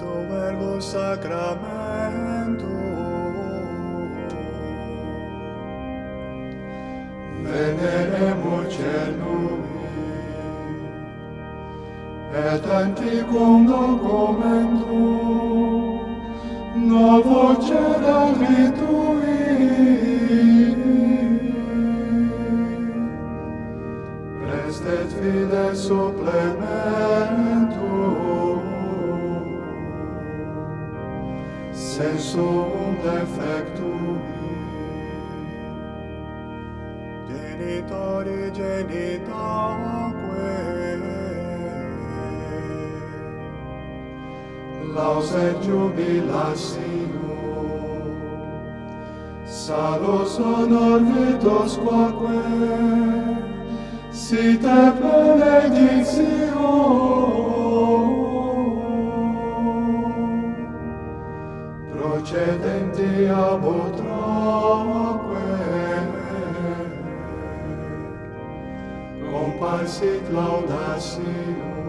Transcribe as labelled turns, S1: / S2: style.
S1: verbo sacramento, veneremur celui, et antiquum documentum novo cedat ritui, restet fides supplementum, sensum defectui. Genitori genitaque, laus et jubilatio, salus honor vitos quaque, site benedictio, procedenti ab utroque, comparsit laudatio.